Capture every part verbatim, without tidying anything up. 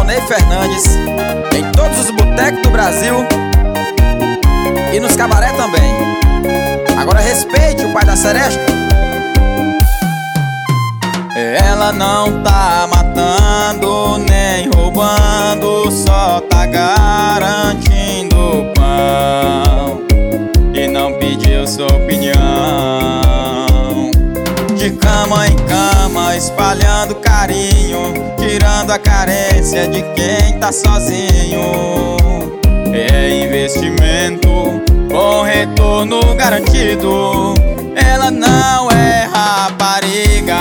Ney Fernandes em todos os botecos do Brasil e nos cabaré também. Agora respeite o pai da seresta. Ela não tá matando nem roubando, só tá garantindo pão e não pediu sua opinião. De cama em cama, espalhando carinho, tirando a carência de quem tá sozinho. É investimento com retorno garantido. Ela não é rapariga,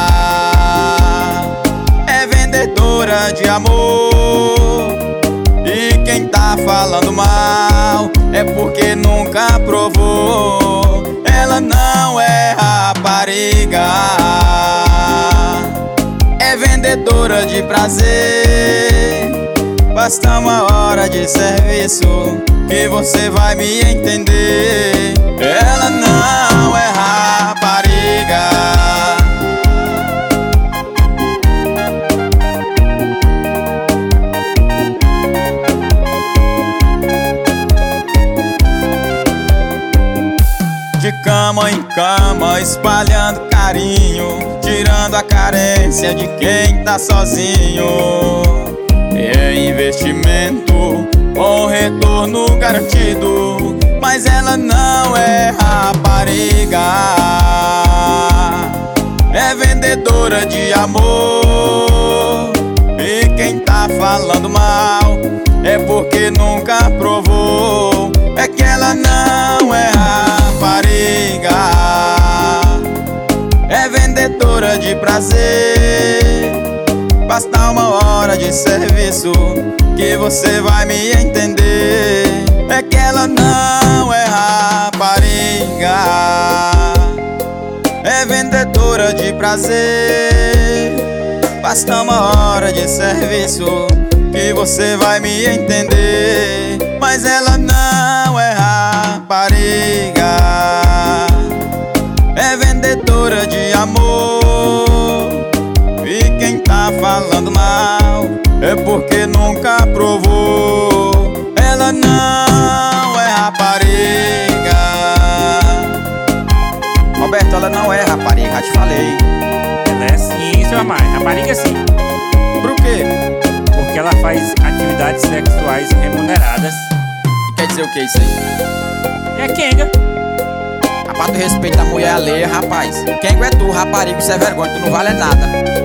é vendedora de amor. E quem tá falando mal é porque nunca provou. Ela não é rapariga, é vendedora de prazer. Basta uma hora de serviço que você vai me entender. Ela não é rapariga. De cama em cama, espalhando carinho, tirando a carência de quem tá sozinho. É investimento com retorno garantido, mas ela não é rapariga, é vendedora de amor. E quem tá falando mal é porque nunca provou. É que ela não é rapariga, é vendedora de prazer. Basta uma hora de serviço que você vai me entender. É que ela não é rapariga, é vendedora de prazer. Basta uma hora de serviço que você vai me entender. Mas ela não é rapariga, é vendedora de amor. E quem tá falando mal é porque nunca provou. Ela não é rapariga. Roberto, ela não é rapariga, já te falei. Ela é sim, seu amar, rapariga sim. Por quê? Porque ela faz atividades sexuais remuneradas. E quer dizer o que isso aí? É quenga. Rapaz, tu respeita a mulher alheia, rapaz. Quem é tu, rapariga? Isso é vergonha, tu não vale nada.